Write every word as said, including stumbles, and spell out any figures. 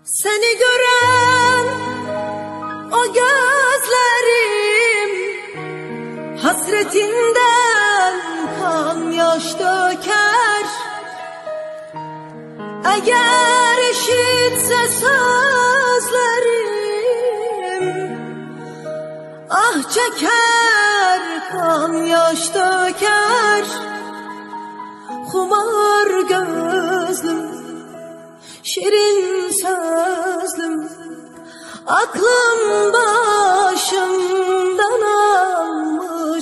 Seni gören o gözlerim hasretinden kan yaş döker. Eğer işitse sözlerim ah çeker, kan yaş döker. Humar gönlüm